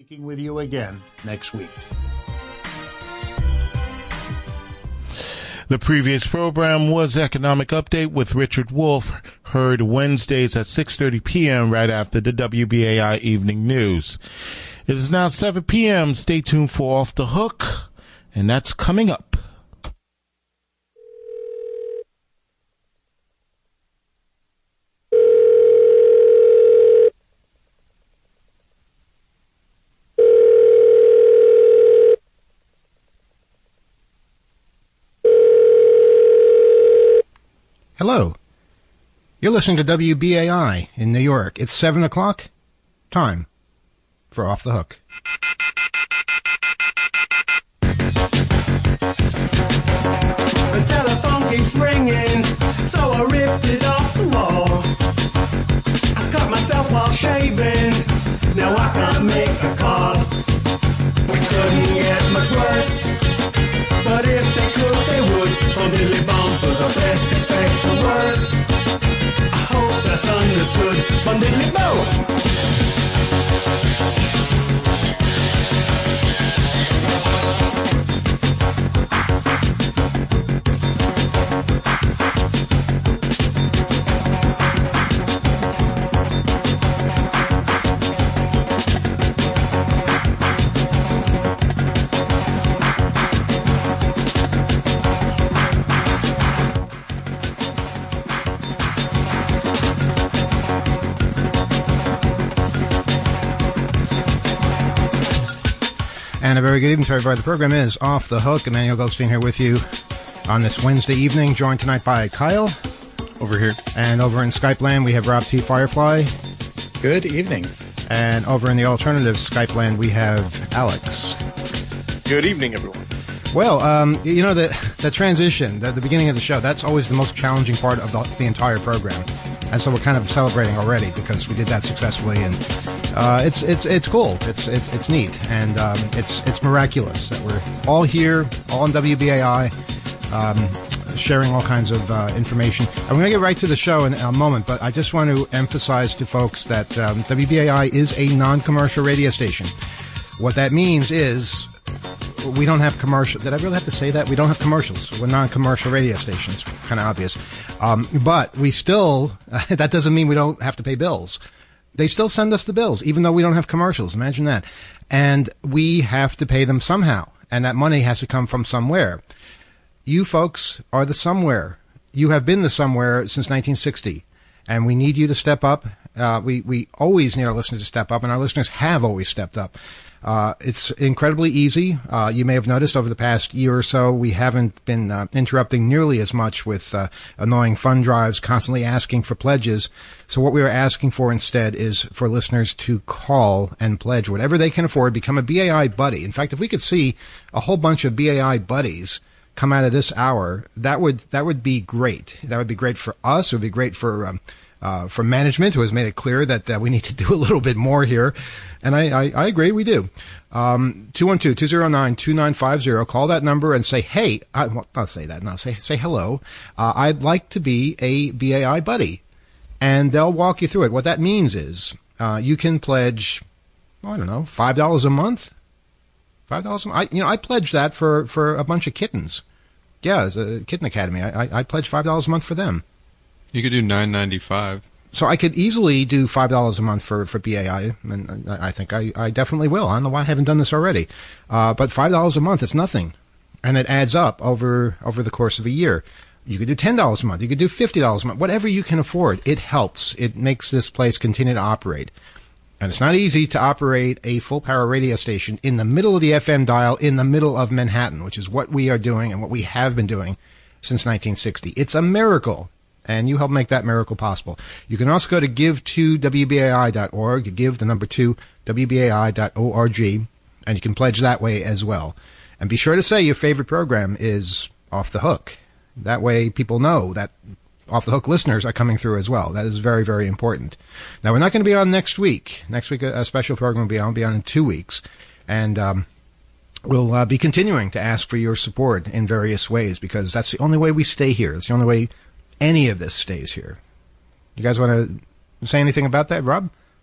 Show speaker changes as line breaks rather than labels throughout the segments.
Speaking with you again next week.
The previous program was Economic Update with Richard Wolff, heard Wednesdays at 6:30 p.m. right after the WBAI Evening News. It is now 7 p.m. Stay tuned for Off the Hook, and that's coming up.
Hello. You're listening to WBAI in New York. It's 7 o'clock. Time for Off the Hook.
The telephone keeps ringing, so I ripped it off the wall. I cut myself while shaving, now I can't make a call. We couldn't get much worse, but if they could, they would. Diddly bum for the best, expect the worst. I hope that's understood. Diddly bum.
And a very good evening to everybody. The program is Off the Hook. Emmanuel Goldstein here with you on this Wednesday evening, joined tonight by Kyle.
Over here.
And over in Skype land, we have Rob T. Firefly.
Good evening.
And over in the alternative Skype land, we have Alex.
Good evening, everyone.
Well, you know, the transition, the beginning of the show, that's always the most challenging part of the entire program. And so we're kind of celebrating already because we did that successfully, and it's cool. It's neat, and it's miraculous that we're all here, all on WBAI, sharing all kinds of information. I'm going to get right to the show in a moment, but I just want to emphasize to folks that WBAI is a non-commercial radio station. What that means is we don't have commercial. Did I really have to say that? We don't have commercials. We're non-commercial radio stations. Kind of obvious. But we still, that doesn't mean we don't have to pay bills. They still send us the bills, even though we don't have commercials. Imagine that. And we have to pay them somehow. And that money has to come from somewhere. You folks are the somewhere. You have been the somewhere since 1960. And we need you to step up. We always need our listeners to step up, and our listeners have always stepped up. It's incredibly easy. You may have noticed over the past year or so, we haven't been interrupting nearly as much with annoying fund drives, constantly asking for pledges. So what we are asking for instead is for listeners to call and pledge whatever they can afford, become a BAI buddy. In fact, if we could see a whole bunch of BAI buddies come out of this hour, that would be great. That would be great for us. It would be great for management, who has made it clear that we need to do a little bit more here. And I agree, we do. 212-209-2950. Call that number and say, hey, not say that, no, say hello. I'd like to be a BAI buddy. And they'll walk you through it. What that means is, you can pledge, I don't know, $5 a month? $5 a month? I pledged that for a bunch of kittens. Yeah, as a kitten academy. I pledged $5 a month for them.
You could do $9.95.
So I could easily do $5 a month for BAI, and I think I definitely will. I don't know why I haven't done this already. But $5 a month, it's nothing. And it adds up over the course of a year. You could do $10 a month. You could do $50 a month. Whatever you can afford, it helps. It makes this place continue to operate. And it's not easy to operate a full-power radio station in the middle of the FM dial, in the middle of Manhattan, which is what we are doing and what we have been doing since 1960. It's a miracle. And you help make that miracle possible. You can also go to give2wbai.org, give the number 2, wbai.org, and you can pledge that way as well. And be sure to say your favorite program is Off the Hook. That way people know that Off the Hook listeners are coming through as well. That is very, very important. Now, we're not going to be on next week. Next week, a special program will be on. We'll be on in 2 weeks. And we'll be continuing to ask for your support in various ways, because that's the only way we stay here. It's the only way any of this stays here. You guys want to say anything about that, Rob?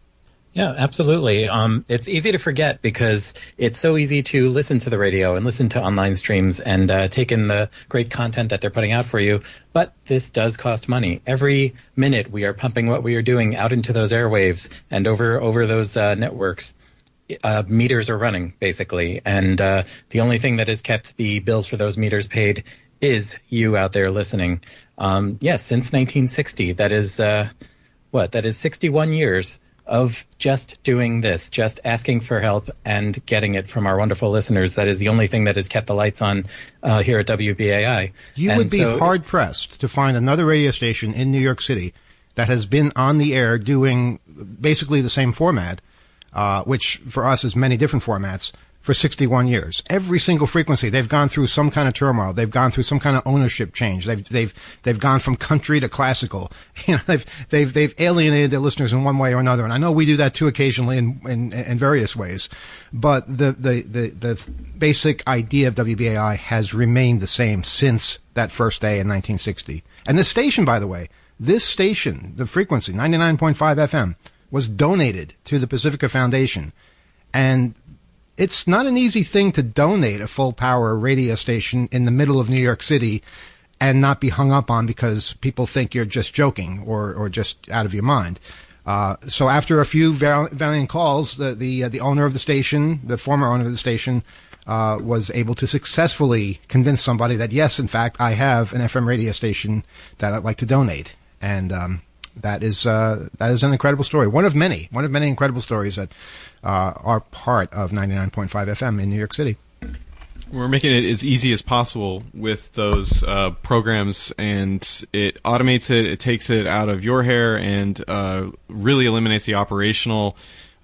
Yeah, absolutely. It's easy to forget because it's so easy to listen to the radio and listen to online streams and take in the great content that they're putting out for you. But this does cost money. Every minute we are pumping what we are doing out into those airwaves and over those networks. Meters are running, basically. And the only thing that has kept the bills for those meters paid is you out there listening. Yes, since 1960. That is, that is 61 years of just doing this, just asking for help and getting it from our wonderful listeners. That is the only thing that has kept the lights on here at WBAI.
You would be hard-pressed to find another radio station in New York City that has been on the air doing basically the same format, which for us is many different formats, for 61 years. Every single frequency, they've gone through some kind of turmoil. They've gone through some kind of ownership change. They've gone from country to classical. You know, they've alienated their listeners in one way or another. And I know we do that too occasionally in various ways. But the basic idea of WBAI has remained the same since that first day in 1960. And this station, by the way, the frequency, 99.5 FM, was donated to the Pacifica Foundation. And it's not an easy thing to donate a full-power radio station in the middle of New York City and not be hung up on because people think you're just joking or just out of your mind. So after a few valiant calls, the owner of the station, the former owner of the station, was able to successfully convince somebody that, yes, in fact, I have an FM radio station that I'd like to donate. And that is an incredible story. One of many incredible stories that are part of 99.5 FM in New York City.
We're making it as easy as possible with those programs, and it automates it. It takes it out of your hair and really eliminates the operational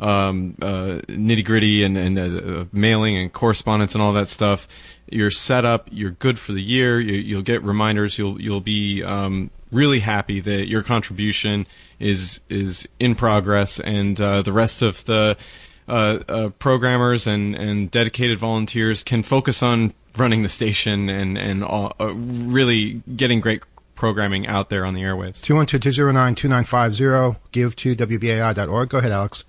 nitty-gritty and mailing and correspondence and all that stuff. You're set up. You're good for the year. You'll get reminders. You'll be really happy that your contribution is in progress, and the rest of the programmers and dedicated volunteers can focus on running the station and really getting great programming out there on the airwaves.
212-209-2950. Give to WBAI.org. Go ahead, Alex.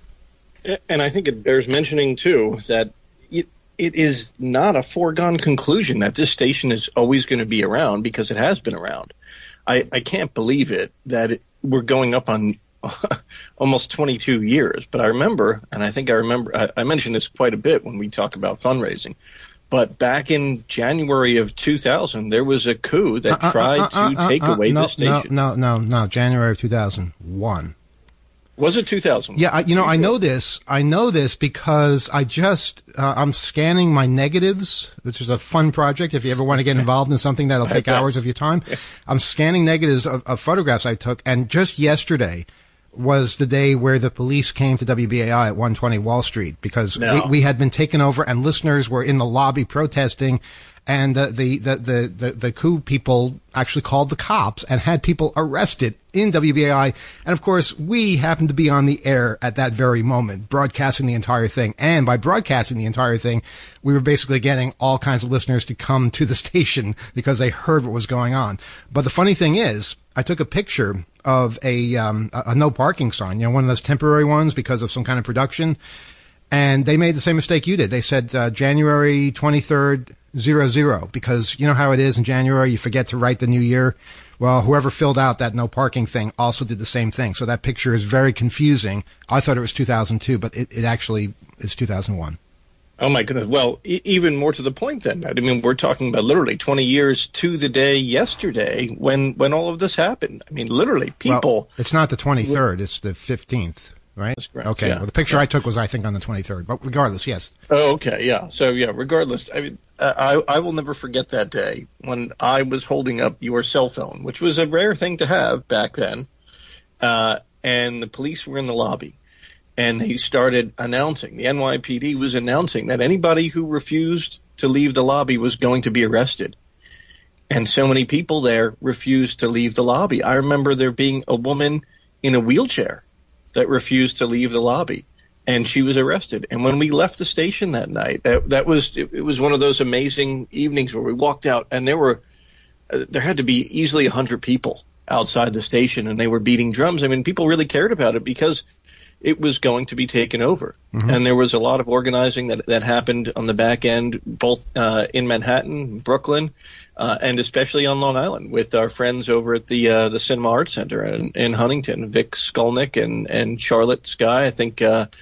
And I think it bears mentioning, too, that it is not a foregone conclusion that this station is always going to be around, because it has been around. I can't believe it that we're going up on almost 22 years. But I remember, and I mentioned this quite a bit when we talk about fundraising, but back in January of 2000, there was a coup that tried to take away the station.
No, January of 2001.
Was it 2000?
Yeah, I know this. I know this because I'm scanning my negatives, which is a fun project. If you ever want to get involved in something that'll take hours of your time, I'm scanning negatives of photographs I took. And just yesterday was the day where the police came to WBAI at 120 Wall Street because we had been taken over and listeners were in the lobby protesting. And the coup people actually called the cops and had people arrested in WBAI. And of course, we happened to be on the air at that very moment, broadcasting the entire thing. And by broadcasting the entire thing, we were basically getting all kinds of listeners to come to the station because they heard what was going on. But the funny thing is, I took a picture of a no parking sign, one of those temporary ones because of some kind of production. And they made the same mistake you did. They said January 23rd, 00, because you know how it is in January, you forget to write the new year. Well, whoever filled out that no parking thing also did the same thing. So that picture is very confusing. I thought it was 2002, but it actually is 2001.
Oh, my goodness. Well, even more to the point than that. I mean, we're talking about literally 20 years to the day yesterday when all of this happened. I mean, literally, people...
Well, it's not the 23rd, it's the 15th. Right?
That's correct.
Okay. Yeah. Well, the picture I took was, I think, on the 23rd. But regardless, yes.
Oh, okay. Yeah. So, yeah, regardless, I mean, I will never forget that day when I was holding up your cell phone, which was a rare thing to have back then. And the police were in the lobby. And they started announcing, the NYPD was announcing that anybody who refused to leave the lobby was going to be arrested. And so many people there refused to leave the lobby. I remember there being a woman in a wheelchair that refused to leave the lobby, and she was arrested. And when we left the station that night, it was one of those amazing evenings where we walked out, and there had to be easily 100 people outside the station, and they were beating drums. I mean, people really cared about it because it was going to be taken over. And there was a lot of organizing that happened on the back end, both in Manhattan, Brooklyn, and especially on Long Island with our friends over at the Cinema Arts Center in Huntington, Vic Skolnick and Charlotte Skye. I think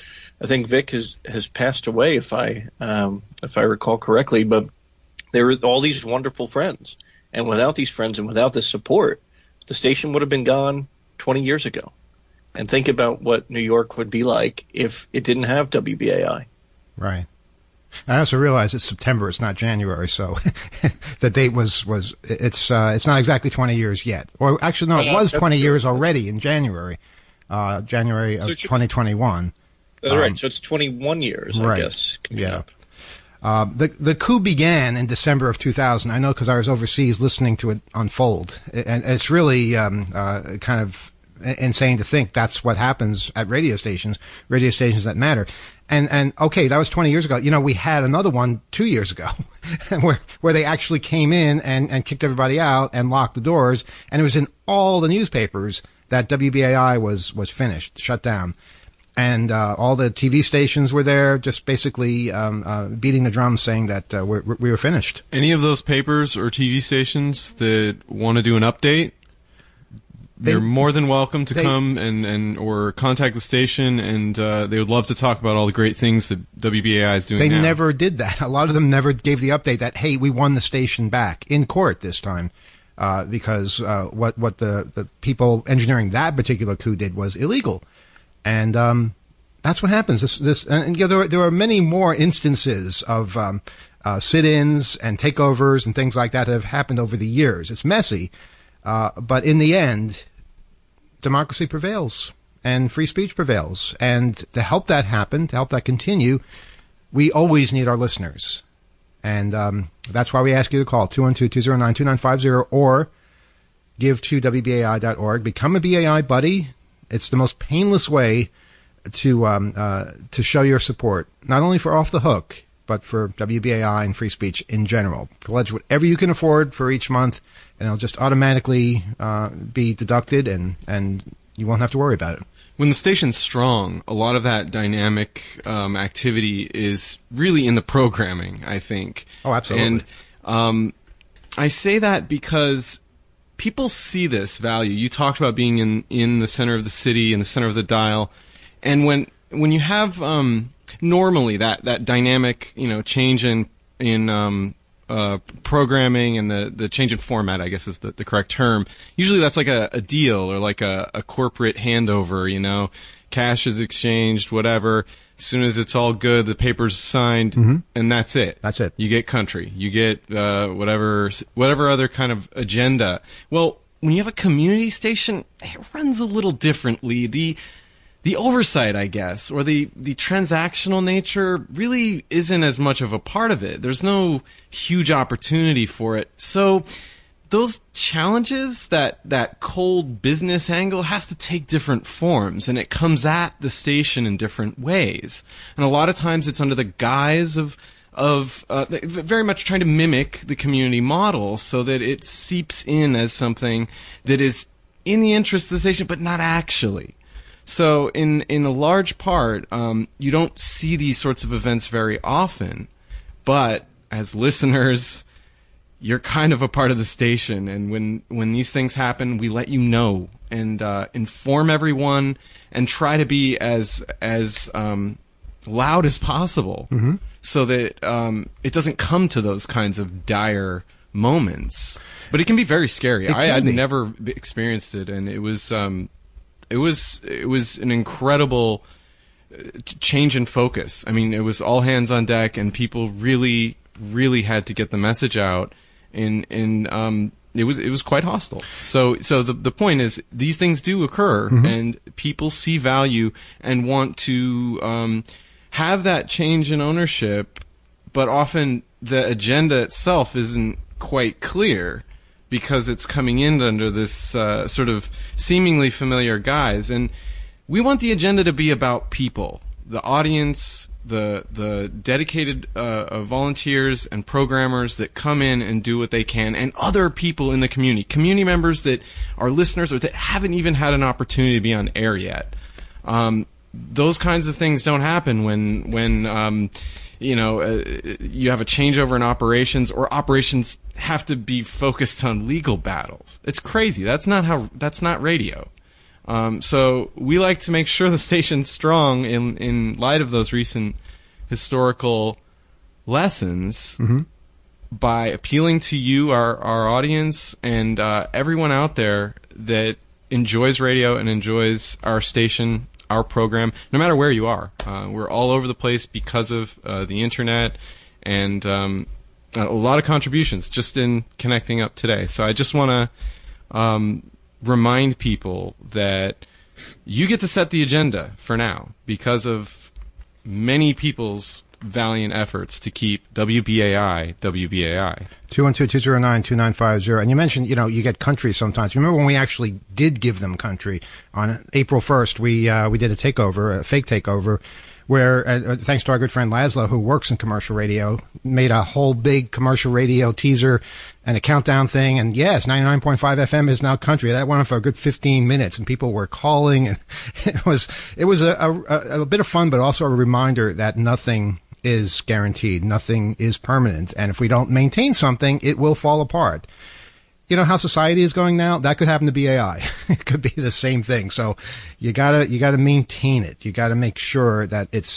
Vic has passed away, if I recall correctly. But there were all these wonderful friends, and without these friends and without this support, the station would have been gone 20 years ago. And think about what New York would be like if it didn't have WBAI.
Right. I also realize it's September, it's not January, so the date it's not exactly 20 years yet. Or actually, no, it was 20 years already in January of 2021.
That's right, so it's 21 years, I guess, coming up.
The coup began in December of 2000. I know because I was overseas listening to it unfold. And it's really kind of insane to think that's what happens at radio stations that matter. And okay, that was 20 years ago. You know, we had another one 2 years ago where they actually came in and kicked everybody out and locked the doors. And it was in all the newspapers that WBAI was finished, shut down. And all the TV stations were there, just basically beating the drum, saying that we were finished.
Any of those papers or TV stations that want to do an update, they're more than welcome to come and or contact the station, and they would love to talk about all the great things that WBAI is doing now.
They never did that. A lot of them never gave the update that, hey, we won the station back in court this time, because what the people engineering that particular coup did was illegal. And that's what happens. And you know, there are many more instances of sit-ins and takeovers and things like that have happened over the years. It's messy, but in the end, democracy prevails and free speech prevails. And to help that happen, to help that continue, we always need our listeners. And that's why we ask you to call 212-209-2950 or give to WBAI.org. Become a BAI buddy. It's the most painless way to show your support, not only for Off the Hook, but for WBAI and free speech in general. Pledge whatever you can afford for each month, and it'll just automatically be deducted, and you won't have to worry about it.
When the station's strong, a lot of that dynamic activity is really in the programming, I think.
Oh, absolutely.
And I say that because people see this value. You talked about being in the center of the city, in the center of the dial, and when you have normally that dynamic, you know, change in programming and the change in format, I guess is the correct term. Usually that's like a deal or like a corporate handover. You know, cash is exchanged, whatever. As soon as it's all good, the paper's signed, and that's it.
That's it.
You get country. You get whatever other kind of agenda. Well, when you have a community station, it runs a little differently. The oversight, I guess, or the transactional nature really isn't as much of a part of it. There's no huge opportunity for it. So those challenges, that cold business angle has to take different forms, and it comes at the station in different ways. And a lot of times it's under the guise of very much trying to mimic the community model so that it seeps in as something that is in the interest of the station, but not actually. So in a large part, you don't see these sorts of events very often, but as listeners, you're kind of a part of the station, and when these things happen, we let you know and inform everyone and try to be as loud as possible, so that it doesn't come to those kinds of dire moments. But it can be very scary. I had never experienced it, and it was an incredible change in focus. I mean, it was all hands on deck, and people really, really had to get the message out. It was quite hostile. So the point is, these things do occur, and people see value and want to have that change in ownership, but often the agenda itself isn't quite clear, because it's coming in under this sort of seemingly familiar guise. And we want the agenda to be about people, the audience, the dedicated volunteers and programmers that come in and do what they can, and other people in the community members that are listeners or that haven't even had an opportunity to be on air yet. those kinds of things don't happen when you have a changeover in operations, or operations have to be focused on legal battles. It's crazy. That's not radio. So we like to make sure the station's strong in light of those recent historical lessons by appealing to you, our audience, and everyone out there that enjoys radio and enjoys our station, our program, no matter where you are. We're all over the place because of the internet, and a lot of contributions just in connecting up today. So I just want to remind people that you get to set the agenda for now because of many people's valiant efforts to keep WBAI.
212-209-2950. And you mentioned, you get country sometimes. Remember when we actually did give them country? On April 1st, we did a takeover, a fake takeover, where, thanks to our good friend Laszlo, who works in commercial radio, made a whole big commercial radio teaser and a countdown thing. And yes, 99.5 FM is now country. That went on for a good 15 minutes, and people were calling. And it was a bit of fun, but also a reminder that nothing is guaranteed. Nothing is permanent. And if we don't maintain something, it will fall apart. You know how society is going now? That could happen to BAI. It could be the same thing. So you gotta maintain it. You gotta make sure that it's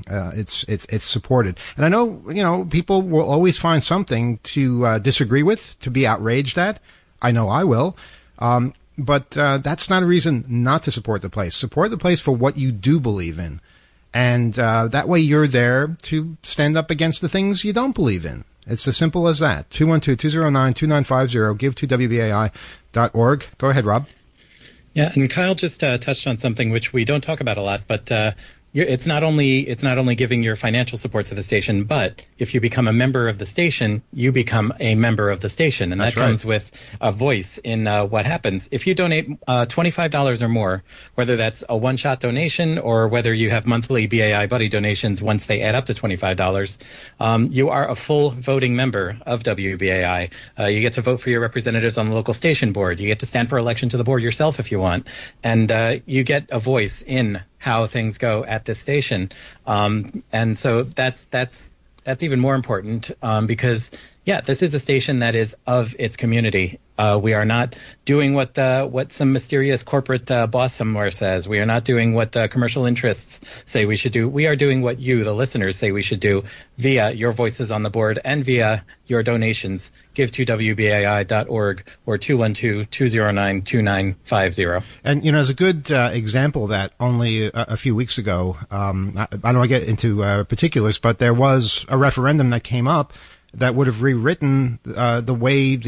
supported. And I know, people will always find something to disagree with, to be outraged at. I know I will. But that's not a reason not to support the place. Support the place for what you do believe in. And that way you're there to stand up against the things you don't believe in. It's as simple as that. 212-209-2950. Give to WBAI.org. Go ahead, Rob.
Yeah, and Kyle just touched on something which we don't talk about a lot, but it's not only giving your financial support to the station, but if you become a member of the station, you become a member of the station, and that comes with a voice in what happens. If you donate $25 or more, whether that's a one-shot donation or whether you have monthly BAI Buddy donations once they add up to $25, you are a full voting member of WBAI. You get to vote for your representatives on the local station board. You get to stand for election to the board yourself if you want, and you get a voice in how things go at this station. And so that's even more important because, this is a station that is of its community. We are not doing what some mysterious corporate boss somewhere says. We are not doing what commercial interests say we should do. We are doing what you, the listeners, say we should do via your voices on the board and via your donations. Give to WBAI.org or 212-209-2950.
And, as a good example of that, only a few weeks ago, I don't want to get into particulars, but there was a referendum that came up that would have rewritten the way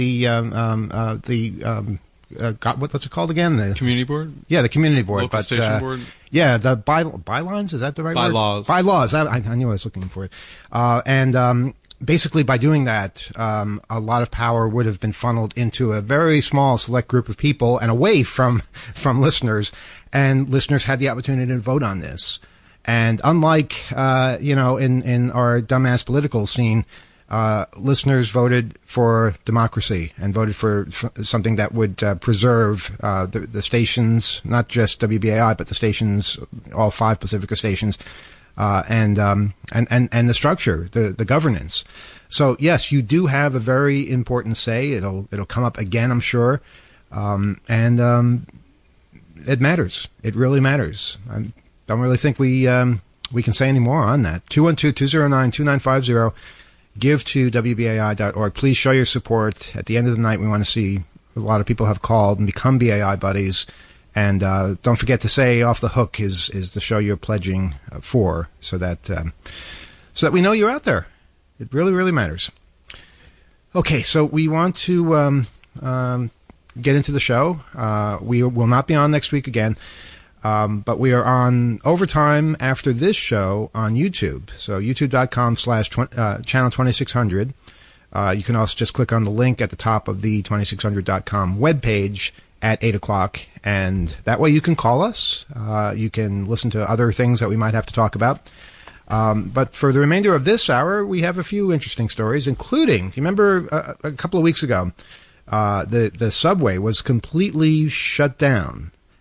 what's it called again? The
community board.
Yeah, the community board.
Local station board.
Yeah, the bylines. Is that the right
bylaws.
word? Bylaws. I knew I was looking for it. And basically, by doing that, a lot of power would have been funneled into a very small, select group of people and away from listeners. And listeners had the opportunity to vote on this. And unlike in our dumbass political scene. Listeners voted for democracy and voted for something that would preserve the stations, not just WBAI, but the stations, all 5 Pacifica stations, and the structure, the governance. So yes, you do have a very important say. It'll come up again, I'm sure, and it matters. It really matters. I don't really think we can say any more on that. 212-209-2950. Give to WBAI.org. Please show your support. At the end of the night, we want to see a lot of people have called and become BAI buddies. And don't forget to say off the hook is the show you're pledging for, so that we know you're out there. It really, really matters. Okay, so we want to get into the show. We will not be on next week again. But we are on overtime after this show on YouTube. So youtube.com/channel 2600. You can also just click on the link at the top of the 2600.com webpage at 8 o'clock. And that way you can call us. You can listen to other things that we might have to talk about. But for the remainder of this hour, we have a few interesting stories, including, do you remember a couple of weeks ago, the subway was completely shut down.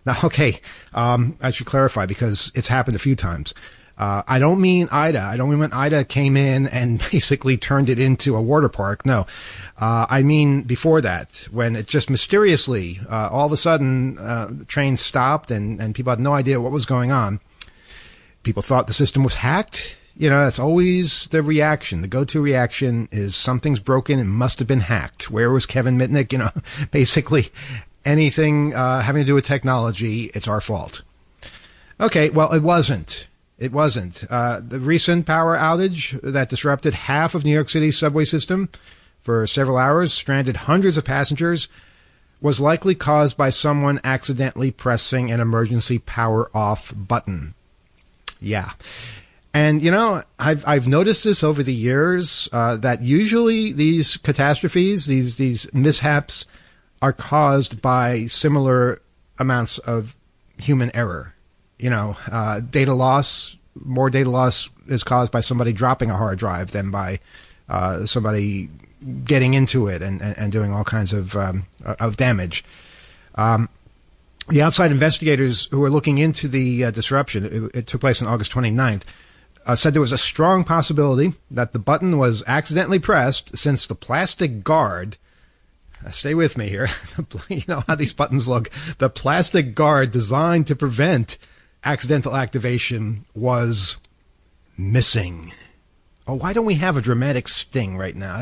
Now, okay, I should clarify because it's happened a few times. I don't mean Ida. I don't mean when Ida came in and basically turned it into a water park. No. I mean before that, when it just mysteriously, all of a sudden, the train stopped and people had no idea what was going on. People thought the system was hacked. You know, that's always the reaction. The go-to reaction is something's broken. It must have been hacked. Where was Kevin Mitnick? You know, basically anything having to do with technology, it's our fault. Okay, well, it wasn't. It wasn't. The recent power outage that disrupted half of New York City's subway system for several hours, stranded hundreds of passengers, was likely caused by someone accidentally pressing an emergency power off button. Yeah. And, you know, I've noticed this over the years, that usually these catastrophes, these mishaps, are caused by similar amounts of human error. You know, data loss, more data loss is caused by somebody dropping a hard drive than by somebody getting into it and doing all kinds of damage. The outside investigators who were looking into the disruption, it took place on August 29th, said there was a strong possibility that the button was accidentally pressed since the plastic guard, stay with me here, you know how these buttons look, the plastic guard designed to prevent accidental activation was missing. Oh, why don't we have a dramatic sting right now?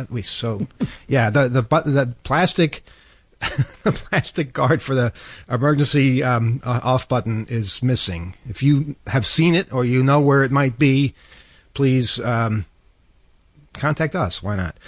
The plastic the plastic guard for the emergency off button is missing. If you have seen it or you know where it might be, please contact us. Why not?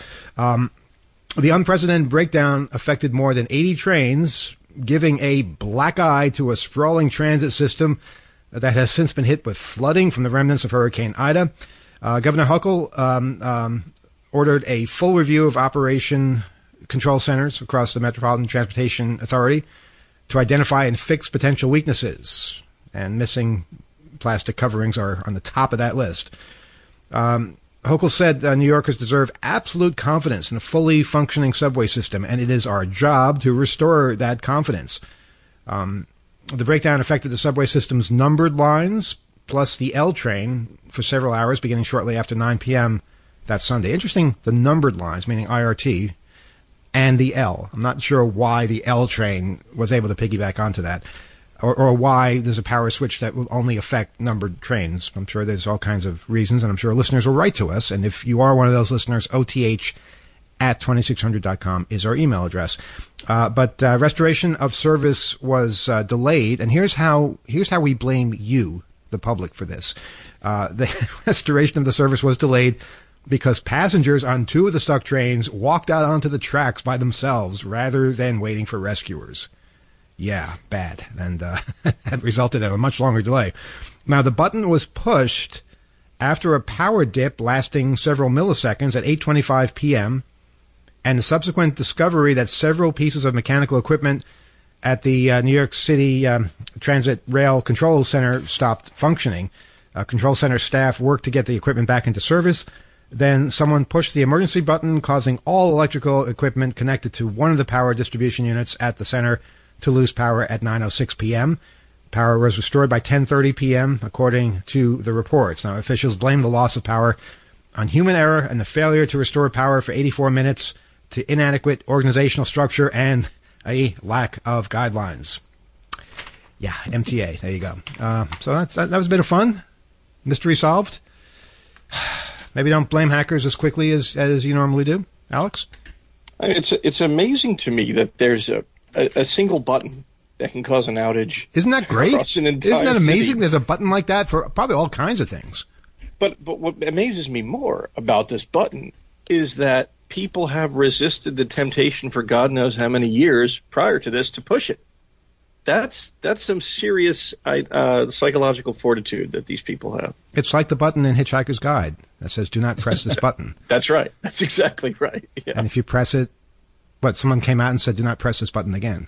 The unprecedented breakdown affected more than 80 trains, giving a black eye to a sprawling transit system that has since been hit with flooding from the remnants of Hurricane Ida. Governor Huckel ordered a full review of operation control centers across the Metropolitan Transportation Authority to identify and fix potential weaknesses. And missing plastic coverings are on the top of that list. Hochul said New Yorkers deserve absolute confidence in a fully functioning subway system, and it is our job to restore that confidence. The breakdown affected the subway system's numbered lines, plus the L train for several hours, beginning shortly after 9 p.m. that Sunday. Interesting, the numbered lines, meaning IRT, and the L. I'm not sure why the L train was able to piggyback onto that, or why there's a power switch that will only affect numbered trains. I'm sure there's all kinds of reasons, and I'm sure listeners will write to us. And if you are one of those listeners, OTH@2600.com is our email address. But restoration of service was delayed, and here's how we blame you, the public, for this. The restoration of the service was delayed because passengers on two of the stuck trains walked out onto the tracks by themselves rather than waiting for rescuers. Yeah, bad. And that resulted in a much longer delay. Now, the button was pushed after a power dip lasting several milliseconds at 8:25 p.m., and the subsequent discovery that several pieces of mechanical equipment at the New York City Transit Rail Control Center stopped functioning. Control center staff worked to get the equipment back into service. Then someone pushed the emergency button, causing all electrical equipment connected to one of the power distribution units at the center to lose power at 9:06 p.m. Power was restored by 10:30 p.m., according to the reports. Now, officials blame the loss of power on human error and the failure to restore power for 84 minutes to inadequate organizational structure and a lack of guidelines. Yeah, MTA. There you go. So that was a bit of fun. Mystery solved. Maybe don't blame hackers as quickly as you normally do, Alex.
It's amazing to me that there's a single button that can cause an outage.
Isn't that great?
Isn't
that amazing?
City.
There's a button like that for probably all kinds of things.
But what amazes me more about this button is that people have resisted the temptation for God knows how many years prior to this to push it. That's some serious psychological fortitude that these people have.
It's like the button in Hitchhiker's Guide that says, do not press this button.
That's right. That's exactly right. Yeah.
And if you press it, someone came out and said, do not press this button again.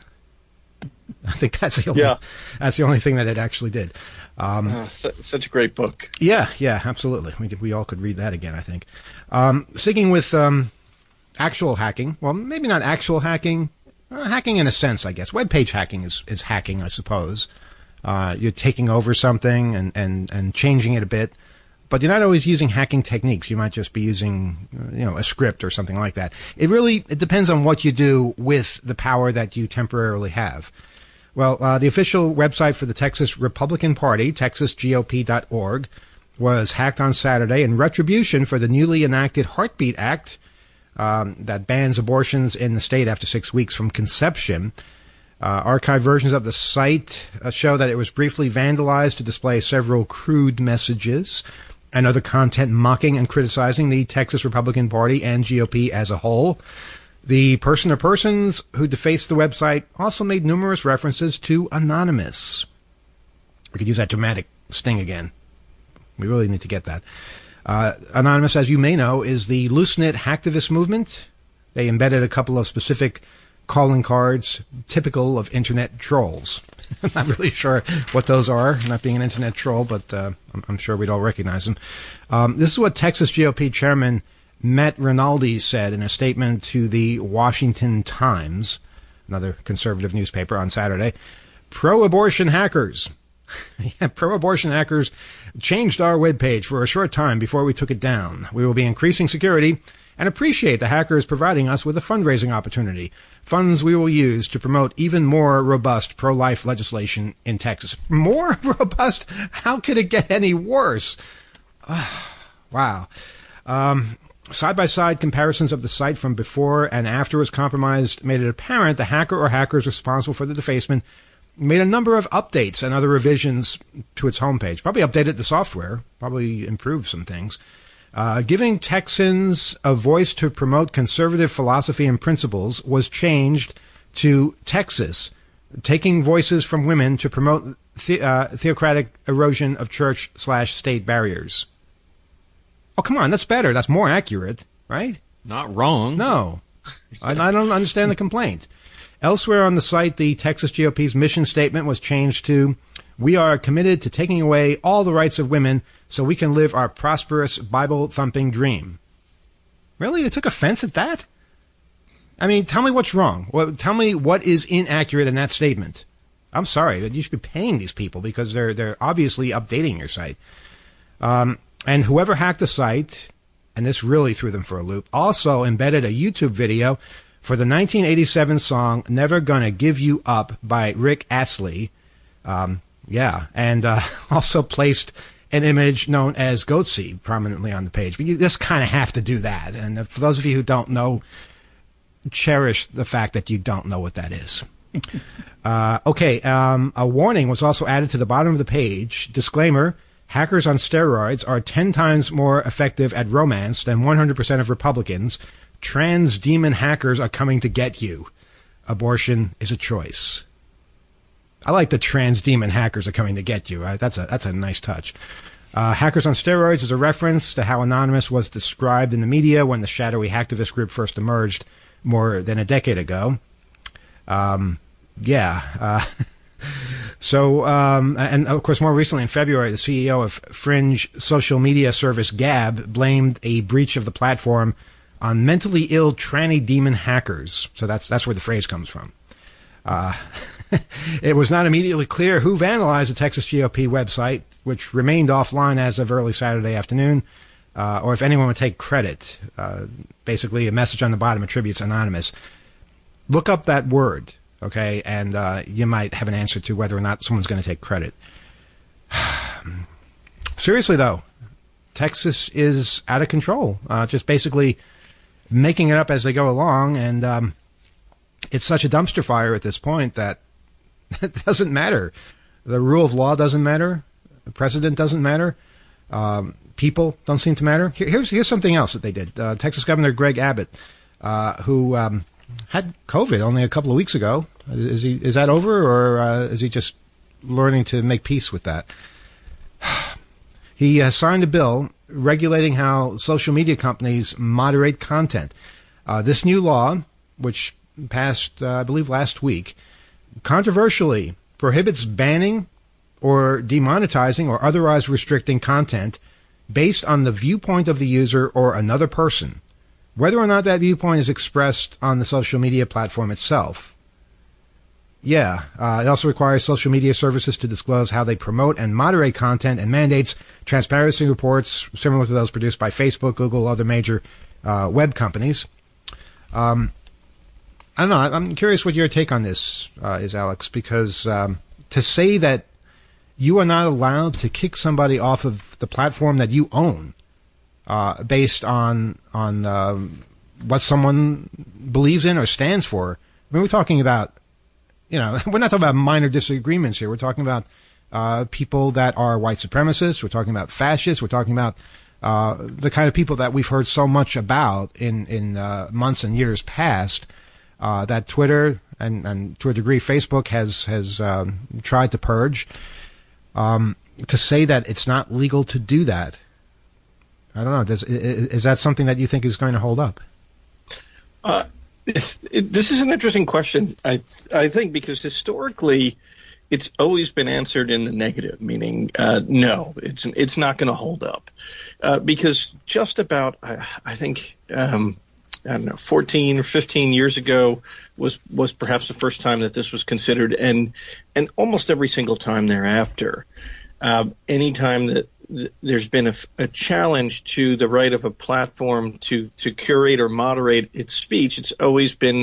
I think that's the only thing that it actually did.
Such a great book.
Yeah, absolutely. We all could read that again, I think. Sticking with actual hacking, well, maybe not actual hacking, hacking in a sense, I guess. Web page hacking is hacking, I suppose. You're taking over something and changing it a bit, but you're not always using hacking techniques. You might just be using, a script or something like that. It depends on what you do with the power that you temporarily have. Well, the official website for the Texas Republican Party, texasgop.org, was hacked on Saturday in retribution for the newly enacted Heartbeat Act that bans abortions in the state after 6 weeks from conception. Archived versions of the site show that it was briefly vandalized to display several crude messages and other content mocking and criticizing the Texas Republican Party and GOP as a whole. The person or persons who defaced the website also made numerous references to Anonymous. We could use that dramatic sting again. We really need to get that. Anonymous, as you may know, is the loose-knit hacktivist movement. They embedded a couple of specific calling cards typical of Internet trolls. I'm not really sure what those are, not being an Internet troll, but I'm sure we'd all recognize them. This is what Texas GOP Chairman Matt Rinaldi said in a statement to the Washington Times, another conservative newspaper, on Saturday. Pro-abortion hackers. Pro-abortion hackers changed our webpage for a short time before we took it down. We will be increasing security and appreciate the hackers providing us with a fundraising opportunity. Funds we will use to promote even more robust pro-life legislation in Texas. More robust? How could it get any worse? Wow. Side-by-side comparisons of the site from before and after it was compromised made it apparent the hacker or hackers responsible for the defacement made a number of updates and other revisions to its homepage. Probably updated the software, probably improved some things. Giving Texans a voice to promote conservative philosophy and principles was changed to Texas, taking voices from women to promote theocratic erosion of church/state barriers. Oh, come on, that's better. That's more accurate, right?
Not wrong.
No. I don't understand the complaint. Elsewhere on the site, the Texas GOP's mission statement was changed to, "We are committed to taking away all the rights of women so we can live our prosperous, Bible-thumping dream." Really? They took offense at that? I mean, tell me what's wrong. Well, tell me what is inaccurate in that statement. I'm sorry, you should be paying these people because they're obviously updating your site. And whoever hacked the site, and this really threw them for a loop, also embedded a YouTube video for the 1987 song "Never Gonna Give You Up" by Rick Astley. And also placed an image known as Goatsy prominently on the page. But you just kind of have to do that. And for those of you who don't know, cherish the fact that you don't know what that is. A warning was also added to the bottom of the page. Disclaimer: hackers on steroids are 10 times more effective at romance than 100% of Republicans. Trans demon hackers are coming to get you. Abortion is a choice. I like the trans demon hackers are coming to get you. Right? That's a nice touch. Hackers on steroids is a reference to how Anonymous was described in the media when the shadowy hacktivist group first emerged more than a decade ago. And of course, more recently in February, the CEO of fringe social media service Gab blamed a breach of the platform on mentally ill tranny demon hackers. So that's where the phrase comes from. It was not immediately clear who vandalized the Texas GOP website, which remained offline as of early Saturday afternoon, or if anyone would take credit. Basically, a message on the bottom attributes Anonymous. Look up that word. Okay, and you might have an answer to whether or not someone's going to take credit. Seriously, though, Texas is out of control. Just basically making it up as they go along, and it's such a dumpster fire at this point that it doesn't matter. The rule of law doesn't matter. The president doesn't matter. People don't seem to matter. Here's something else that they did. Texas Governor Greg Abbott, who had COVID only a couple of weeks ago. Is that over, or is he just learning to make peace with that? He has signed a bill regulating how social media companies moderate content. This new law, which passed, I believe, last week, controversially prohibits banning or demonetizing or otherwise restricting content based on the viewpoint of the user or another person, whether or not that viewpoint is expressed on the social media platform itself. Yeah. It also requires social media services to disclose how they promote and moderate content and mandates transparency reports similar to those produced by Facebook, Google, other major web companies. I don't know. I'm curious what your take on this is, Alex, because to say that you are not allowed to kick somebody off of the platform that you own based on what someone believes in or stands for. I mean, we're talking about, we're not talking about minor disagreements here. We're talking about people that are white supremacists. We're talking about fascists. We're talking about the kind of people that we've heard so much about in months and years past that Twitter and to a degree Facebook has tried to purge. To say that it's not legal to do that, I don't know. Is that something that you think is going to hold up?
This is an interesting question, I think, because historically it's always been answered in the negative, meaning no, it's not going to hold up. Because just about, I think, I don't know, 14 or 15 years ago was perhaps the first time that this was considered, and almost every single time thereafter, any time that there's been a challenge to the right of a platform to curate or moderate its speech, it's always been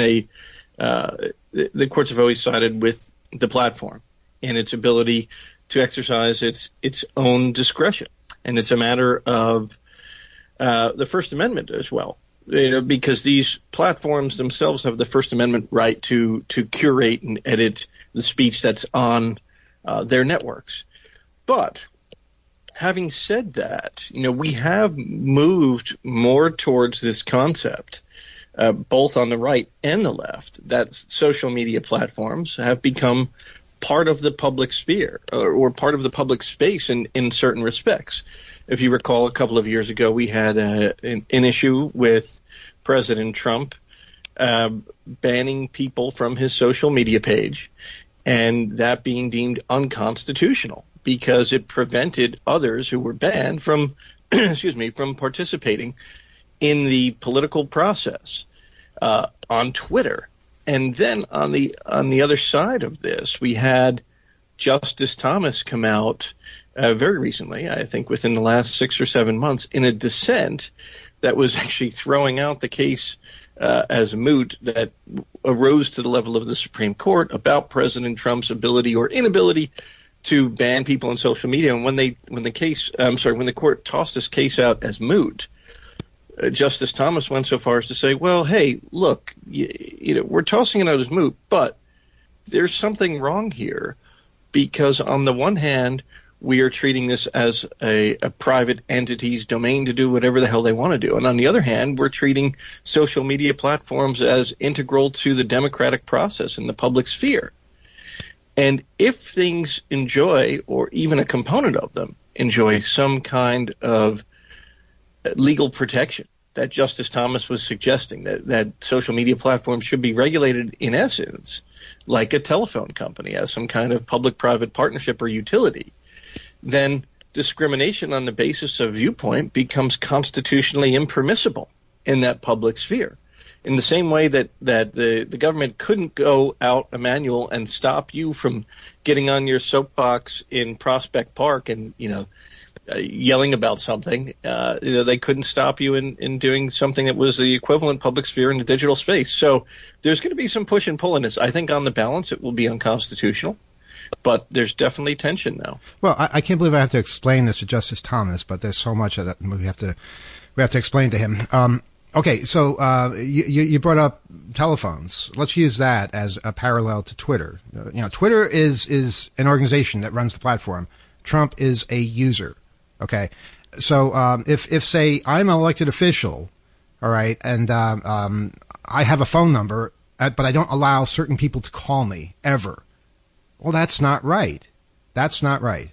the courts have always sided with the platform and its ability to exercise its own discretion, and it's a matter of the First Amendment as well. Because these platforms themselves have the First Amendment right to curate and edit the speech that's on their networks. But having said that, we have moved more towards this concept, both on the right and the left, that social media platforms have become part of the public sphere or part of the public space in certain respects. If you recall, a couple of years ago, we had an issue with President Trump banning people from his social media page, and that being deemed unconstitutional because it prevented others who were banned from, from participating in the political process on Twitter. And then on the other side of this, we had Justice Thomas come out very recently, I think within the last 6 or 7 months, in a dissent that was actually throwing out the case as moot that arose to the level of the Supreme Court about President Trump's ability or inability to ban people on social media. And when the court tossed this case out as moot, Justice Thomas went so far as to say, well, hey, look, we're tossing it out as moot, but there's something wrong here because on the one hand, we are treating this as a private entity's domain to do whatever the hell they want to do. And on the other hand, we're treating social media platforms as integral to the democratic process in the public sphere. And if things enjoy, or even a component of them enjoy, some kind of legal protection that Justice Thomas was suggesting, that social media platforms should be regulated in essence like a telephone company as some kind of public-private partnership or utility, then discrimination on the basis of viewpoint becomes constitutionally impermissible in that public sphere. In the same way that the government couldn't go out, Emmanuel, and stop you from getting on your soapbox in Prospect Park and, yelling about something, they couldn't stop you in doing something that was the equivalent public sphere in the digital space. So there's going to be some push and pull in this. I think on the balance it will be unconstitutional. But there's definitely tension now.
Well, I can't believe I have to explain this to Justice Thomas, but there's so much that we have to explain to him. Okay, so you brought up telephones. Let's use that as a parallel to Twitter. Twitter is an organization that runs the platform. Trump is a user. Okay, so if say I'm an elected official, all right, and I have a phone number, but I don't allow certain people to call me ever. Well, that's not right. That's not right.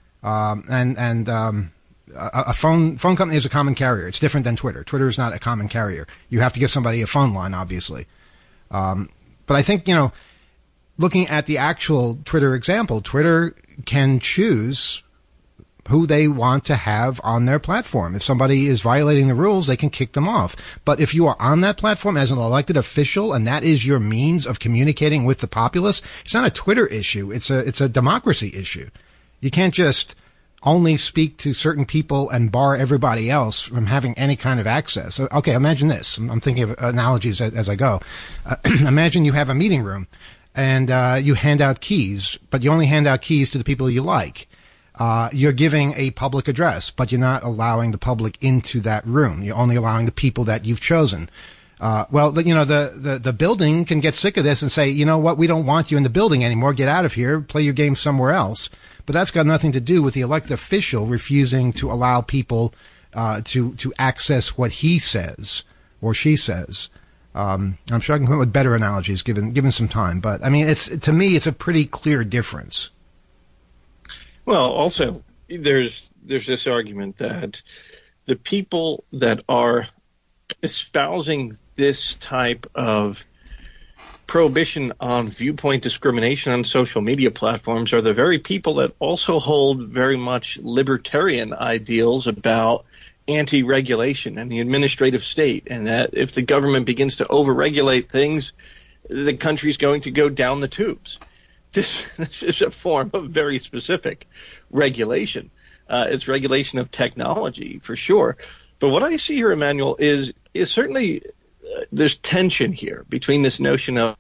A phone company is a common carrier. It's different than Twitter. Twitter is not a common carrier. You have to give somebody a phone line, obviously. But I think, looking at the actual Twitter example, Twitter can choose who they want to have on their platform. If somebody is violating the rules, they can kick them off. But if you are on that platform as an elected official and that is your means of communicating with the populace, it's not a Twitter issue. It's a democracy issue. You can't just only speak to certain people and bar everybody else from having any kind of access. So, okay, imagine this. I'm thinking of analogies as I go. Imagine you have a meeting room and you hand out keys, but you only hand out keys to the people you like. You're giving a public address, but you're not allowing the public into that room. You're only allowing the people that you've chosen. The building can get sick of this and say, you know what, we don't want you in the building anymore. Get out of here. Play your game somewhere else. But that's got nothing to do with the elected official refusing to allow people to access what he says or she says. I'm sure I can come up with better analogies given some time. But, I mean, to me, it's a pretty clear difference.
Well, also, there's this argument that the people that are espousing this type of prohibition on viewpoint discrimination on social media platforms are the very people that also hold very much libertarian ideals about anti-regulation and the administrative state, and that if the government begins to overregulate things, the country's going to go down the tubes. This is a form of very specific regulation. It's regulation of technology, for sure. But what I see here, Emmanuel, is certainly there's tension here between this notion of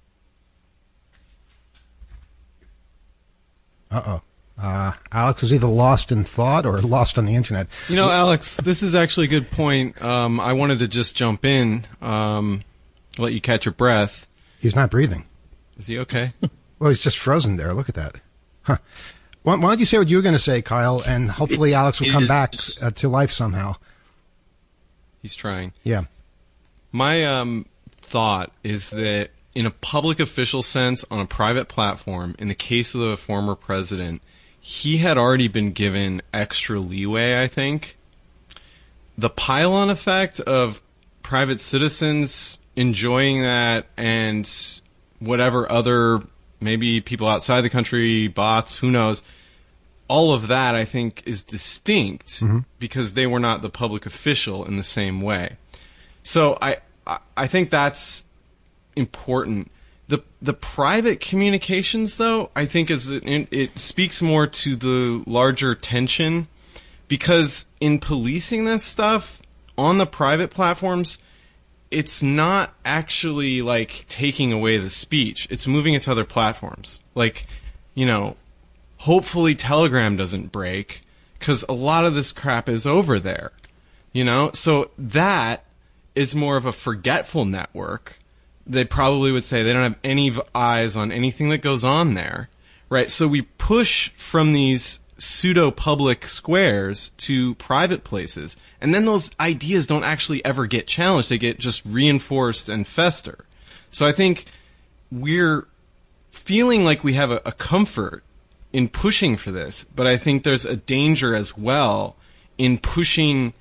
Alex is either lost in thought or lost on the internet.
You know, Alex, this is actually a good point. I wanted to just jump in, let you catch your breath.
He's not breathing.
Is he okay?
Well, he's just frozen there. Look at that. Huh. Why don't you say what you were going to say, Kyle, and hopefully Alex will come back to life somehow.
He's trying.
Yeah.
My thought is that in a public official sense, on a private platform, in the case of the former president, he had already been given extra leeway, I think. The pile-on effect of private citizens enjoying that and whatever other, maybe people outside the country, bots, who knows, all of that, I think, is distinct because they were not the public official in the same way. So I think that's important. The private communications, though, I think it speaks more to the larger tension, because in policing this stuff on the private platforms, it's not actually like taking away the speech. It's moving it to other platforms. Like, you know, hopefully Telegram doesn't break, because a lot of this crap is over there. You know, so that is more of a forgetful network. They probably would say they don't have any eyes on anything that goes on there, right? So we push from these pseudo-public squares to private places, and then those ideas don't actually ever get challenged. They get just reinforced and fester. So I think we're feeling like we have a comfort in pushing for this, but I think there's a danger as well in pushing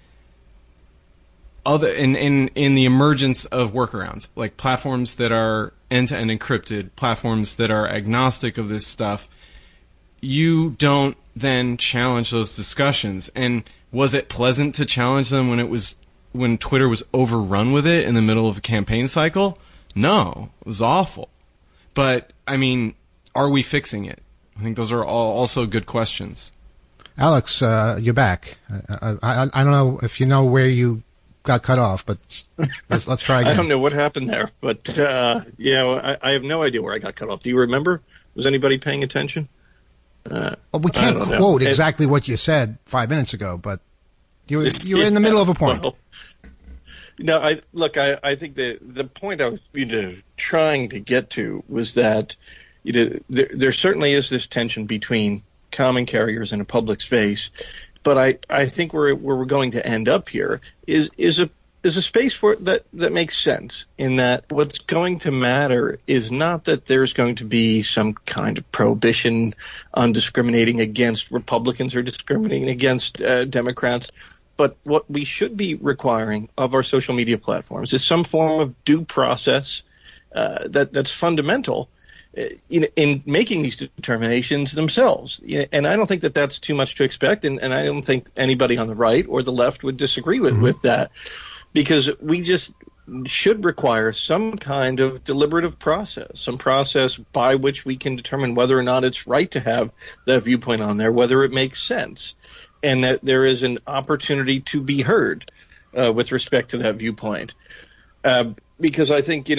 in the emergence of workarounds, like platforms that are end-to-end encrypted, platforms that are agnostic of this stuff. You don't then challenge those discussions. And was it pleasant to challenge them when Twitter was overrun with it in the middle of a campaign cycle? No, it was awful. But I mean, are we fixing it? I think those are all also good questions.
Alex, you're back. I don't know if you know where you got cut off, but let's try again.
I don't know what happened there, but I have no idea where I got cut off. Do you remember? Was anybody paying attention?
Well, we can't quote exactly what you said 5 minutes ago, but you're in the middle of a point.
Well, no, I think the point I was trying to get to was that there certainly is this tension between common carriers in a public space, but I think where we're going to end up here is a space for that makes sense, in that what's going to matter is not that there's going to be some kind of prohibition on discriminating against Republicans or discriminating against Democrats, but what we should be requiring of our social media platforms is some form of due process that's fundamental in making these determinations themselves. And I don't think that that's too much to expect, and I don't think anybody on the right or the left would disagree with that, because we just should require some kind of deliberative process, some process by which we can determine whether or not it's right to have that viewpoint on there, whether it makes sense, and that there is an opportunity to be heard with respect to that viewpoint. Because I think,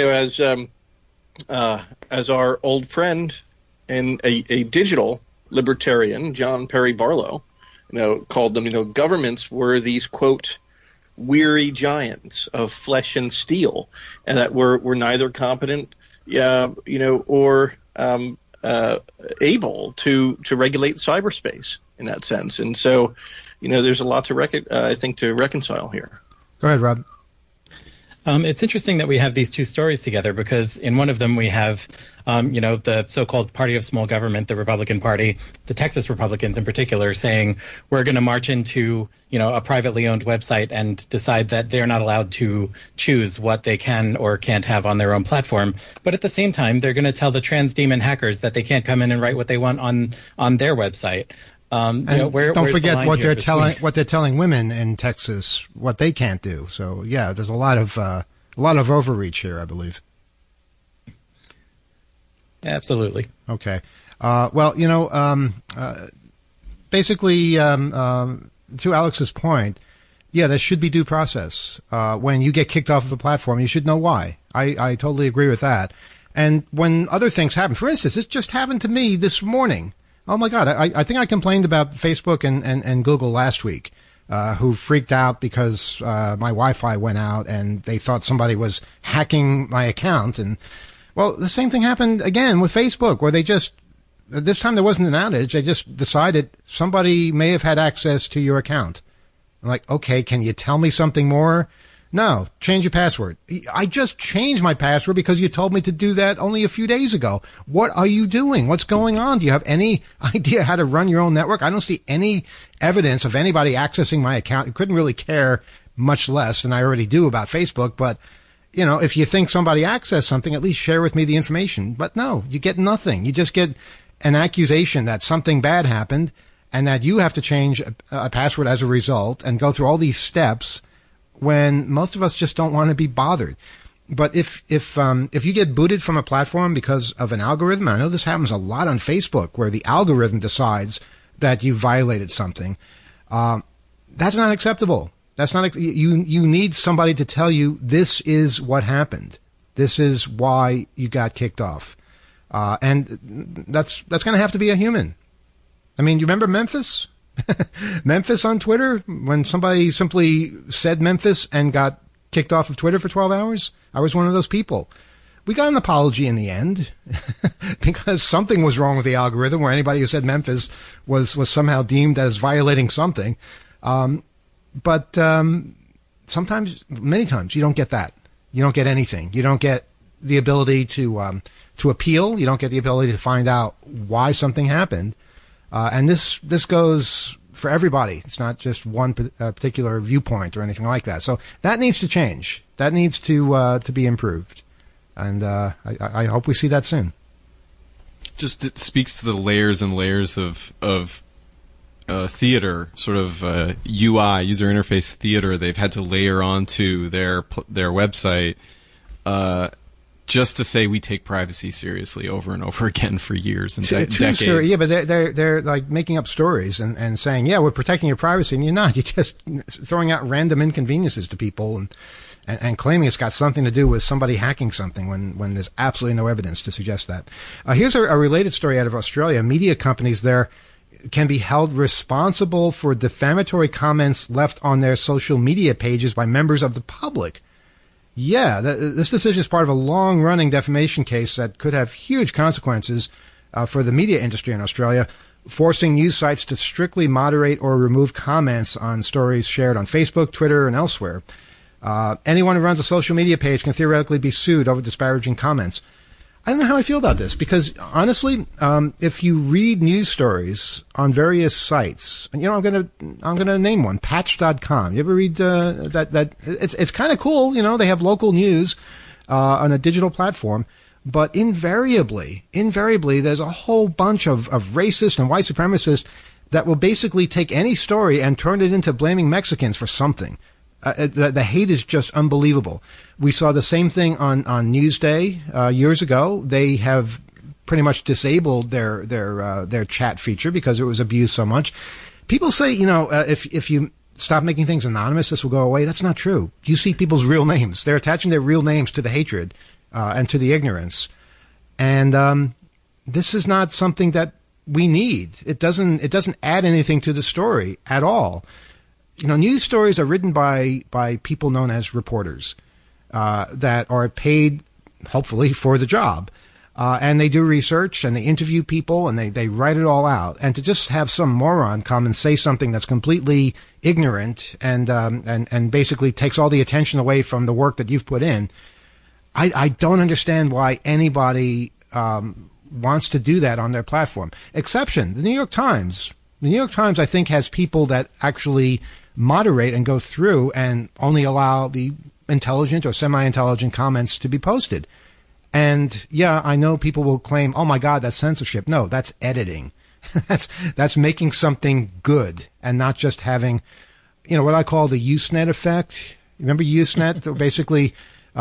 as our old friend and a digital libertarian, John Perry Barlow, called them, governments were these, quote, weary giants of flesh and steel, and that were neither competent, or able to regulate cyberspace in that sense. And so, there's a lot to reconcile here.
Go ahead, Rob.
It's interesting that we have these two stories together, because in one of them we have, the so-called party of small government, the Republican Party, the Texas Republicans in particular, saying we're going to march into, a privately owned website and decide that they're not allowed to choose what they can or can't have on their own platform. But at the same time, they're going to tell the trans demon hackers that they can't come in and write what they want on their website.
Don't forget what they're telling women in Texas what they can't do. So yeah, there's a lot of overreach here, I believe.
Absolutely.
Okay. Basically, to Alex's point, yeah, there should be due process. When you get kicked off of a platform, you should know why. I totally agree with that. And when other things happen, for instance, this just happened to me this morning. Oh my God! I think I complained about Facebook and Google last week, who freaked out because my Wi-Fi went out and they thought somebody was hacking my account. And well, the same thing happened again with Facebook, where this time there wasn't an outage. They just decided somebody may have had access to your account. I'm like, okay, can you tell me something more? No, change your password. I just changed my password because you told me to do that only a few days ago. What are you doing? What's going on? Do you have any idea how to run your own network? I don't see any evidence of anybody accessing my account. I couldn't really care much less than I already do about Facebook. But, if you think somebody accessed something, at least share with me the information. But no, you get nothing. You just get an accusation that something bad happened and that you have to change a password as a result and go through all these steps, when most of us just don't want to be bothered. But if you get booted from a platform because of an algorithm, and I know this happens a lot on Facebook, where the algorithm decides that you violated something, that's not acceptable. That's not, you need somebody to tell you this is what happened. This is why you got kicked off. And that's going to have to be a human. I mean, you remember Memphis? Memphis on Twitter, when somebody simply said Memphis and got kicked off of Twitter for 12 hours? I was one of those people. We got an apology in the end because something was wrong with the algorithm, where anybody who said Memphis was somehow deemed as violating something. But many times, you don't get that. You don't get anything. You don't get the ability to appeal. You don't get the ability to find out why something happened. And this goes for everybody. It's not just one particular viewpoint or anything like that. So that needs to change. That needs to be improved. And I hope we see that soon.
Just it speaks to the layers and layers of theater, sort of UI, user interface theater they've had to layer onto their website, just to say we take privacy seriously over and over again for years and decades.
Sure, yeah, but they're like making up stories and saying, yeah, we're protecting your privacy, and you're not. You're just throwing out random inconveniences to people and claiming it's got something to do with somebody hacking something when there's absolutely no evidence to suggest that. Here's a related story out of Australia. Media companies there can be held responsible for defamatory comments left on their social media pages by members of the public. Yeah, this decision is part of a long-running defamation case that could have huge consequences for the media industry in Australia, forcing news sites to strictly moderate or remove comments on stories shared on Facebook, Twitter, and elsewhere. Anyone who runs a social media page can theoretically be sued over disparaging comments. I don't know how I feel about this, because honestly, if you read news stories on various sites, and I'm gonna name one, Patch.com. You ever read that? It's kind of cool. They have local news on a digital platform. But invariably, there's a whole bunch of racist and white supremacists that will basically take any story and turn it into blaming Mexicans for something. The hate is just unbelievable. We saw the same thing on Newsday years ago. They have pretty much disabled their chat feature because it was abused so much. People say, if you stop making things anonymous, this will go away. That's not true. You see people's real names. They're attaching their real names to the hatred and to the ignorance. And this is not something that we need. It doesn't add anything to the story at all. News stories are written by people known as reporters that are paid, hopefully, for the job. And they do research and they interview people and they write it all out. And to just have some moron come and say something that's completely ignorant and basically takes all the attention away from the work that you've put in, I don't understand why anybody wants to do that on their platform. Exception, the New York Times. The New York Times, I think, has people that actually moderate and go through and only allow the intelligent or semi-intelligent comments to be posted. And yeah, I know people will claim, "Oh my God, that's censorship." No, that's editing. that's making something good and not just having, what I call the Usenet effect. Remember Usenet? Basically,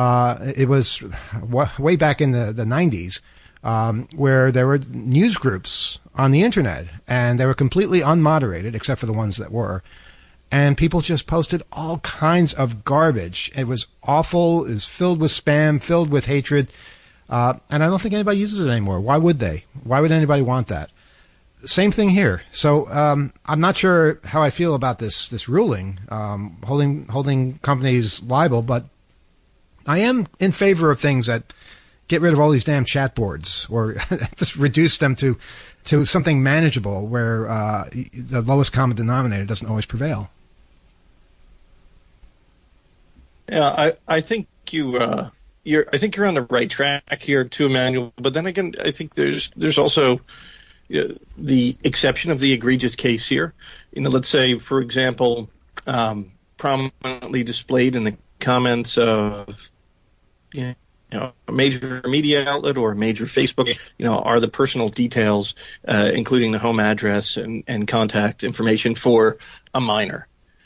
it was way back in the 90s, where there were news groups on the internet and they were completely unmoderated, except for the ones that were. And people just posted all kinds of garbage. It was awful. It was filled with spam, filled with hatred. And I don't think anybody uses it anymore. Why would they? Why would anybody want that? Same thing here. So I'm not sure how I feel about this ruling, holding companies liable, but I am in favor of things that get rid of all these damn chat boards or just reduce them to something manageable where the lowest common denominator doesn't always prevail.
Yeah, I think you're on the right track here too, Emmanuel. But then again, I think there's also the exception of the egregious case here. Let's say, for example, prominently displayed in the comments of a major media outlet or a major Facebook, are the personal details, including the home address and contact information for a minor.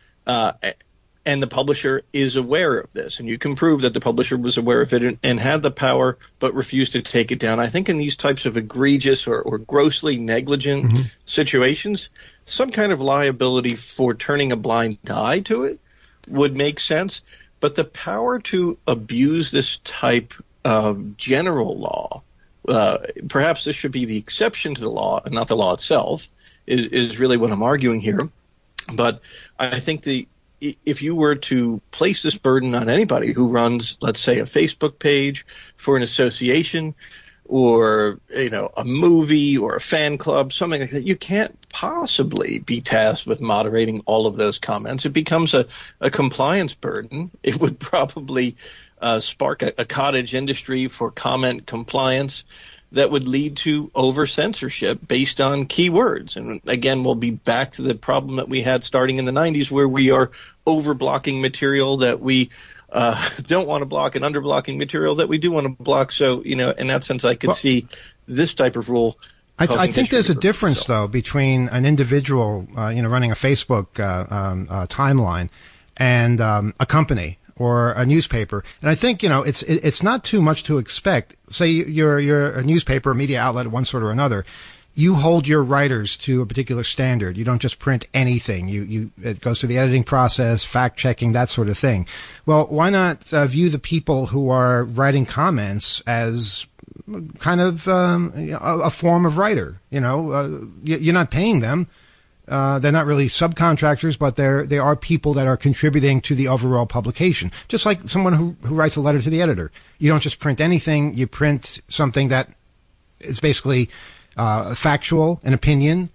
And the publisher is aware of this, and you can prove that the publisher was aware of it and had the power but refused to take it down. I think in these types of egregious or grossly negligent situations, some kind of liability for turning a blind eye to it would make sense. But the power to abuse this type of general law, perhaps this should be the exception to the law and not the law itself, is really what I'm arguing here. But I think if you were to place this burden on anybody who runs, let's say, a Facebook page for an association or, a movie or a fan club, something like that, you can't possibly be tasked with moderating all of those comments. It becomes a compliance burden. It would probably spark a cottage industry for comment compliance that would lead to over-censorship based on keywords. And again, we'll be back to the problem that we had starting in the 90s where we are over-blocking material that we don't want to block and under-blocking material that we do want to block. So, in that sense, I could see this type of rule.
I think there's a difference, though, between an individual, running a Facebook timeline and a company or a newspaper. And I think, it's not too much to expect. Say you're a newspaper, a media outlet of one sort or another. You hold your writers to a particular standard. You don't just print anything. It goes through the editing process, fact checking, that sort of thing. Well, why not view the people who are writing comments as kind of a form of writer? You're not paying them. They're not really subcontractors, but they are people that are contributing to the overall publication. Just like someone who writes a letter to the editor. You don't just print anything. You print something that is basically factual, an opinion,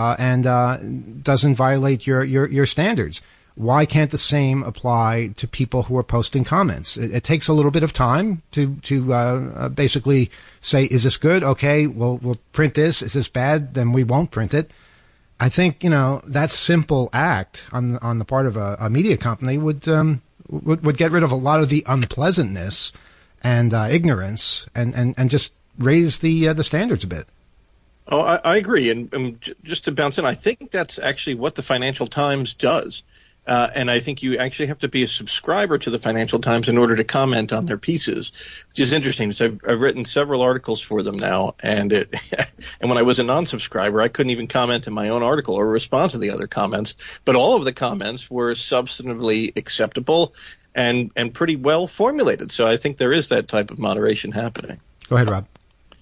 and doesn't violate your standards. Why can't the same apply to people who are posting comments? It takes a little bit of time to basically say, is this good? Okay, we'll print this. Is this bad? Then we won't print it. I think, that simple act on the part of a media company would get rid of a lot of the unpleasantness and ignorance, and just raise the standards a bit.
Oh, I agree. And just to bounce in, I think that's actually what the Financial Times does. And I think you actually have to be a subscriber to the Financial Times in order to comment on their pieces, which is interesting. So I've written several articles for them now, and and when I was a non-subscriber, I couldn't even comment in my own article or respond to the other comments. But all of the comments were substantively acceptable and pretty well formulated. So I think there is that type of moderation happening.
Go ahead, Rob.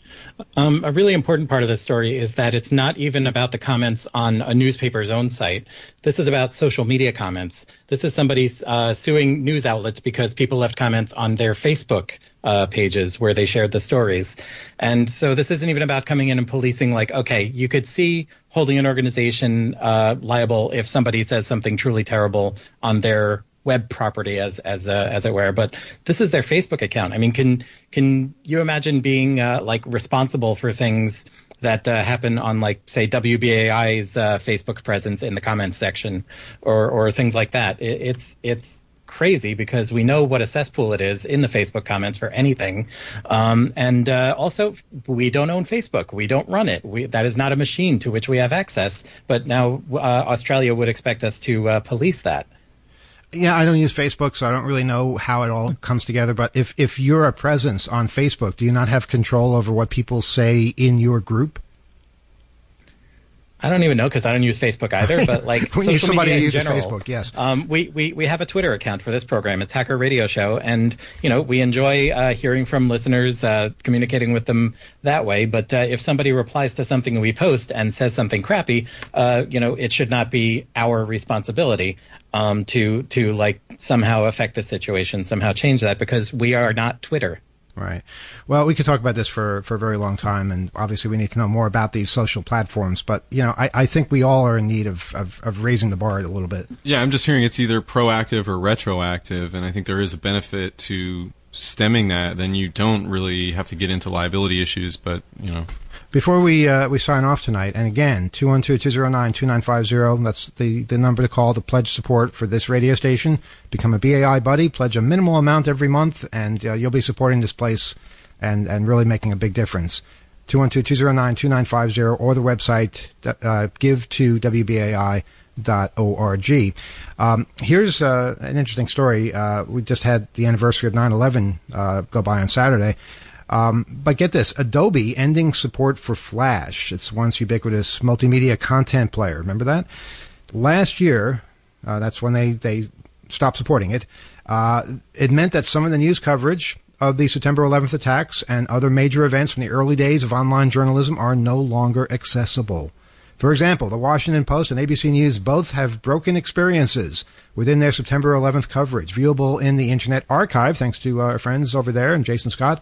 A really important part of this story is that it's not even about the comments on a newspaper's own site. This is about social media comments. This is somebody suing news outlets because people left comments on their Facebook pages where they shared the stories. And so this isn't even about coming in and policing like, okay, you could see holding an organization liable if somebody says something truly terrible on their web property as it were, but this is their Facebook account. I mean, can you imagine being like responsible for things that happen on, like, say, WBAI's Facebook presence in the comments section or things like that? It's crazy because we know what a cesspool it is in the Facebook comments for anything, and also we don't own Facebook. We don't run it. That is not a machine to which we have access. But now Australia would expect us to police that.
Yeah, I don't use Facebook, so I don't really know how it all comes together. But if you're a presence on Facebook, do you not have control over what people say in your group?
I don't even know because I don't use Facebook either. But like
we need
social
somebody
media
who
in
uses
general,
Facebook. Yes,
we have a Twitter account for this program. It's Hacker Radio Show, and we enjoy hearing from listeners, communicating with them that way. But if somebody replies to something we post and says something crappy, it should not be our responsibility to like somehow affect the situation, somehow change that, because we are not Twitter.
Right. Well, we could talk about this for a very long time, and obviously we need to know more about these social platforms. But, I think we all are in need of raising the bar a little bit.
Yeah, I'm just hearing it's either proactive or retroactive, and I think there is a benefit to stemming that. Then you don't really have to get into liability issues, but,
Before we sign off tonight, and again, 212-209-2950, that's the number to call to pledge support for this radio station. Become a BAI buddy, pledge a minimal amount every month, and you'll be supporting this place and really making a big difference. 212-209-2950 or the website give2wbai.org. Here's an interesting story. We just had the anniversary of 9/11 go by on Saturday. But get this, Adobe ending support for Flash. It's once ubiquitous multimedia content player. Remember that? Last year, that's when they stopped supporting it. It meant that some of the news coverage of the September 11th attacks and other major events from the early days of online journalism are no longer accessible. For example, the Washington Post and ABC News both have broken experiences within their September 11th coverage, viewable in the Internet Archive, thanks to our friends over there and Jason Scott.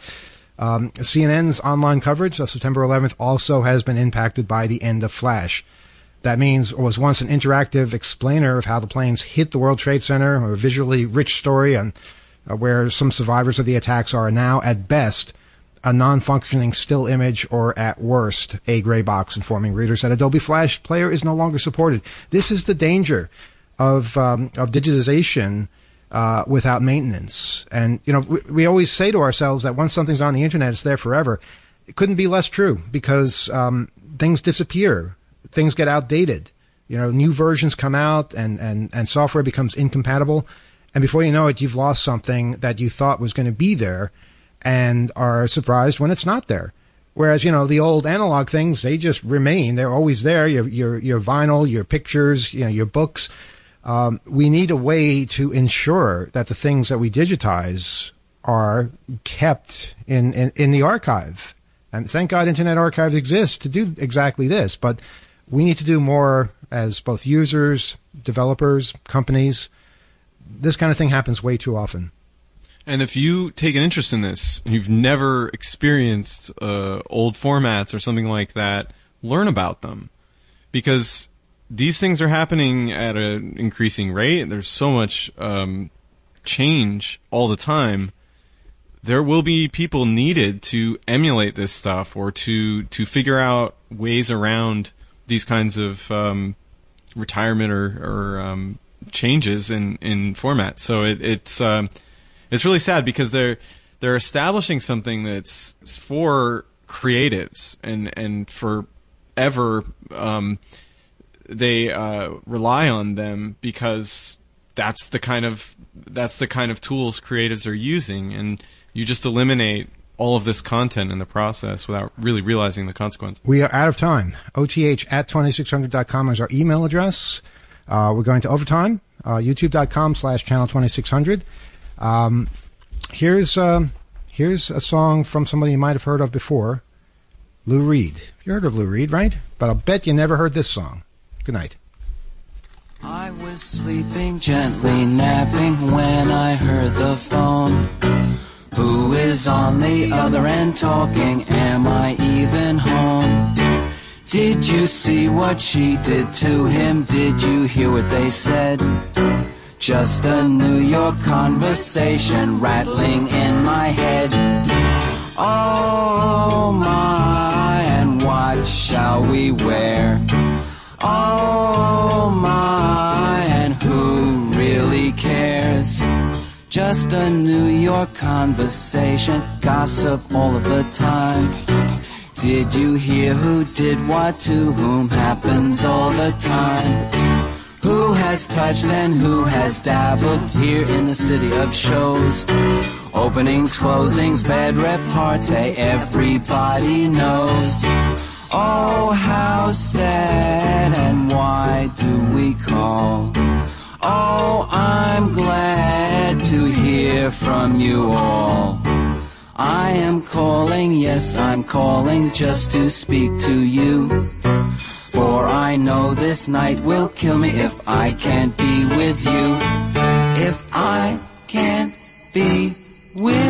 CNN's online coverage of September 11th also has been impacted by the end of Flash. That means it was once an interactive explainer of how the planes hit the World Trade Center, a visually rich story on where some survivors of the attacks are now, at best, a non-functioning still image, or at worst, a gray box informing readers that Adobe Flash Player is no longer supported. This is the danger of digitization without maintenance. And, we always say to ourselves that once something's on the internet, it's there forever. It couldn't be less true because things disappear. Things get outdated. New versions come out and software becomes incompatible. And before you know it, you've lost something that you thought was going to be there and are surprised when it's not there. Whereas, the old analog things, they just remain. They're always there. Your vinyl, your pictures, your books. We need a way to ensure that the things that we digitize are kept in the archive. And thank God Internet Archive exists to do exactly this. But we need to do more as both users, developers, companies. This kind of thing happens way too often.
And if you take an interest in this and you've never experienced old formats or something like that, learn about them. Because these things are happening at an increasing rate. There's so much change all the time. There will be people needed to emulate this stuff or to figure out ways around these kinds of retirement or changes in formats. So it's really sad because they're establishing something that's for creatives and forever. They rely on them because that's the kind of tools creatives are using, and you just eliminate all of this content in the process without really realizing the consequence.
We are out of time. OTH@2600.com is our email address. We're going to overtime. YouTube.com/channel2600. Here's a song from somebody you might have heard of before, Lou Reed. You heard of Lou Reed, right? But I'll bet you never heard this song. Good night.
I was sleeping, gently napping, when I heard the phone. Who is on the other end talking? Am I even home? Did you see what she did to him? Did you hear what they said? Just a New York conversation rattling in my head. Oh my, and what shall we wear? Oh my, and who really cares? Just a New York conversation, gossip all of the time. Did you hear who did what to whom? Happens all the time. Who has touched and who has dabbled here in the city of shows? Openings, closings, bed repartee, everybody knows. Oh, how sad, and why do we call? Oh, I'm glad to hear from you all. I am calling, yes, I'm calling just to speak to you. For I know this night will kill me if I can't be with you. If I can't be with